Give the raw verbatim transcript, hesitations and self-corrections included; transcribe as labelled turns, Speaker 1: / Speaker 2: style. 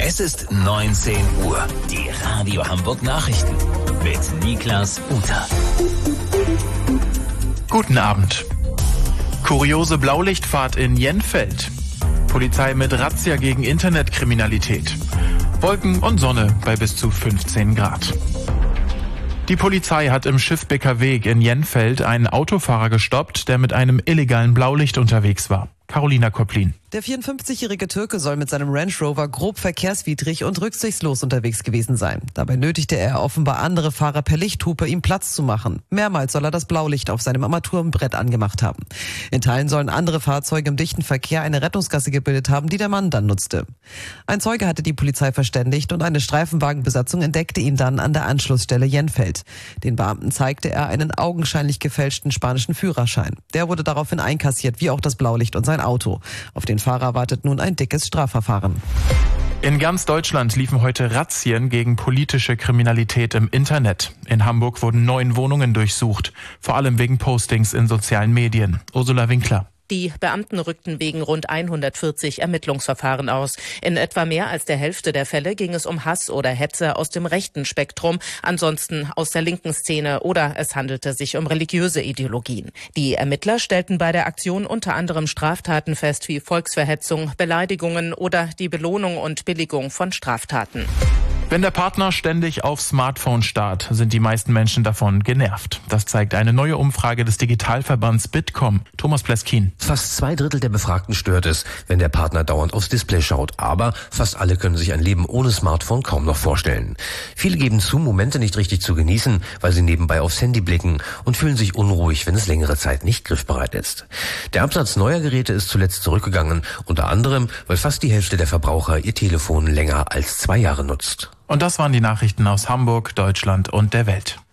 Speaker 1: Es ist neunzehn Uhr. Die Radio Hamburg Nachrichten mit Niklas Uter.
Speaker 2: Guten Abend. Kuriose Blaulichtfahrt in Jenfeld. Polizei mit Razzia gegen Internetkriminalität. Wolken und Sonne bei bis zu fünfzehn Grad. Die Polizei hat im Schiffbecker Weg in Jenfeld einen Autofahrer gestoppt, der mit einem illegalen Blaulicht unterwegs war. Carolina Koplin.
Speaker 3: Der vierundfünfzigjährige Türke soll mit seinem Range Rover grob verkehrswidrig und rücksichtslos unterwegs gewesen sein. Dabei nötigte er offenbar andere Fahrer per Lichthupe, ihm Platz zu machen. Mehrmals soll er das Blaulicht auf seinem Armaturenbrett angemacht haben. In Teilen sollen andere Fahrzeuge im dichten Verkehr eine Rettungsgasse gebildet haben, die der Mann dann nutzte. Ein Zeuge hatte die Polizei verständigt und eine Streifenwagenbesatzung entdeckte ihn dann an der Anschlussstelle Jenfeld. Den Beamten zeigte er einen augenscheinlich gefälschten spanischen Führerschein. Der wurde daraufhin einkassiert, wie auch das Blaulicht und sein Auto. Auf den Fahrer wartet nun ein dickes Strafverfahren.
Speaker 2: In ganz Deutschland liefen heute Razzien gegen politische Kriminalität im Internet. In Hamburg wurden neun Wohnungen durchsucht, vor allem wegen Postings in sozialen Medien. Ursula Winkler.
Speaker 4: Die Beamten rückten wegen rund hundertvierzig Ermittlungsverfahren aus. In etwa mehr als der Hälfte der Fälle ging es um Hass oder Hetze aus dem rechten Spektrum, ansonsten aus der linken Szene oder es handelte sich um religiöse Ideologien. Die Ermittler stellten bei der Aktion unter anderem Straftaten fest wie Volksverhetzung, Beleidigungen oder die Belohnung und Billigung von Straftaten.
Speaker 2: Wenn der Partner ständig auf Smartphone starrt, sind die meisten Menschen davon genervt. Das zeigt eine neue Umfrage des Digitalverbands Bitkom. Thomas Pleskin.
Speaker 5: Fast zwei Drittel der Befragten stört es, wenn der Partner dauernd aufs Display schaut. Aber fast alle können sich ein Leben ohne Smartphone kaum noch vorstellen. Viele geben zu, Momente nicht richtig zu genießen, weil sie nebenbei aufs Handy blicken und fühlen sich unruhig, wenn es längere Zeit nicht griffbereit ist. Der Absatz neuer Geräte ist zuletzt zurückgegangen, unter anderem, weil fast die Hälfte der Verbraucher ihr Telefon länger als zwei Jahre nutzt.
Speaker 2: Und das waren die Nachrichten aus Hamburg, Deutschland und der Welt.